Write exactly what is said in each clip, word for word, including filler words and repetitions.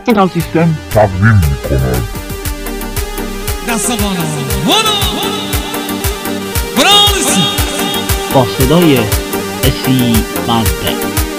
سیگنال سیستم تقدیم میکند. دست بالا بالا براس با صدای اسی مزده،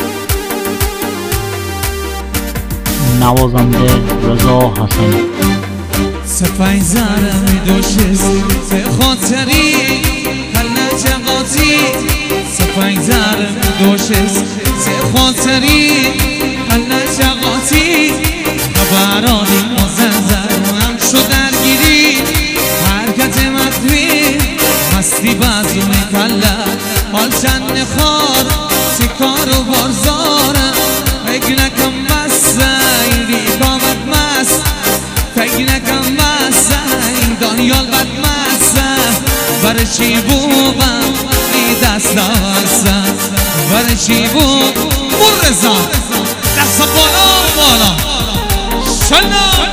نوازنده رضا حسنی. سپای زرم دوشست به خاطری هر نجقاتی، سپای زرم دوشست به خاطری هر نجقاتی، خبرانی مزنزر هم شد درگیری حرکت مخفی مستی بازون کلا حال چند خار سکار و بارزارم فکر نکم بسته این ریکابت مست، فکر نکم بسته این دانیال بد مسته، برای چی بوغم ای دست داسته، برای چی بوغ مرزا دست بالا بالا شلا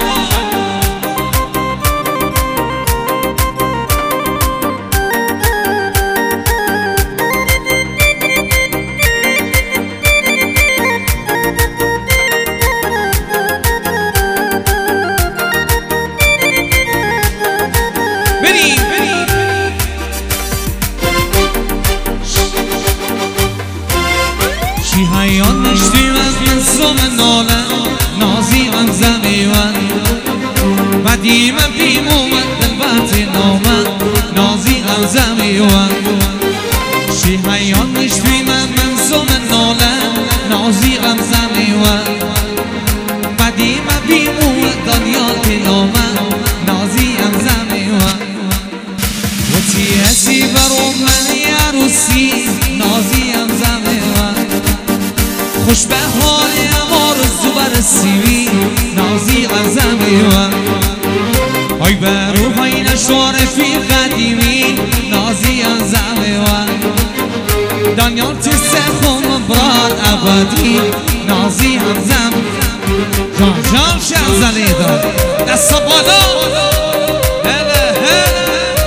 چی حیان نشتیم از من سوم ناله نازی من زمیون بدی من بیم اومد دلبت نامد نازی من زمیون چی حیان نشتیم از من سوم ناله نازی من زمیون بدی من بیم اومد دانیال نامد نازی من زمیون و تی اسی برو من یاروسی نازی من زمیون خوش به حال آرزو برسیوی نازی غزمیون های برو های نشار فی قدیمی نازی غزمیون دانیال تسته خون براد ابدی نازی غزم جان جان شهزلی دار دست بالا هله هله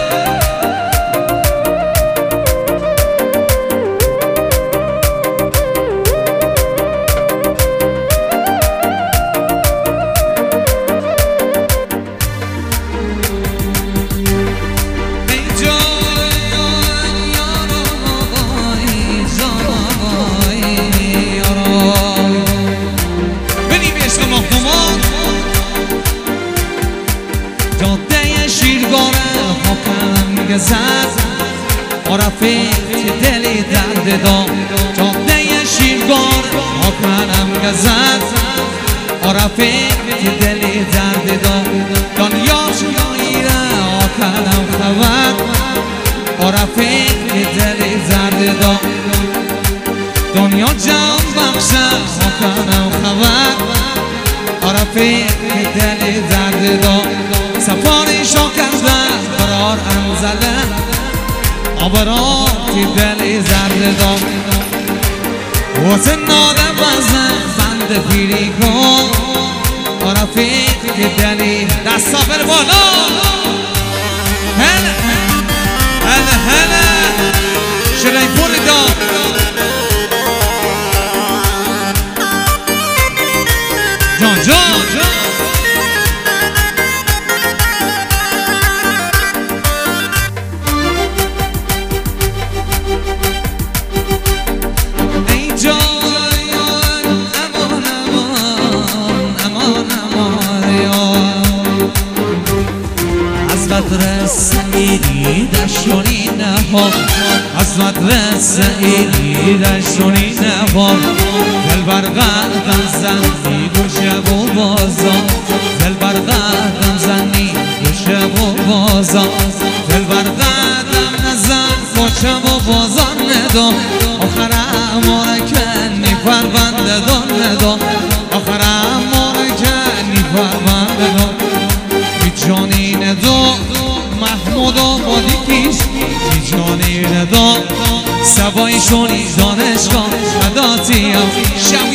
زد عرفت دلی درد دا جاده شیرگار آکنم گزد عرفت دلی درد دا دنیا شایره آکنم خبر عرفت دلی درد دا دنیا جان بخشه آکنم خبر عرفت دلی درد دا سفاری شاکرده برار انزله آبراتی دلی زرد دا واسه ناده بزن بند پیری کن عرفیق دلی دستا بر بالا هله هله هله شرای پولی دا جان جان جان رسیدی دشونی نهام عظمت رسیدی دشونی نهام دل بر قدم زنی دو شب و بازا دل بر قدم زنی دو شب و بازا دل بر قدم نزن دو شب و بازا ندام آخر اماره کنی پرونده دان ندام آخر اماره کنی پرونده دان بی جانی ندام محمود آبادی کیش بی جانی ندام سبایی شونی دانشگاه نداتیم شب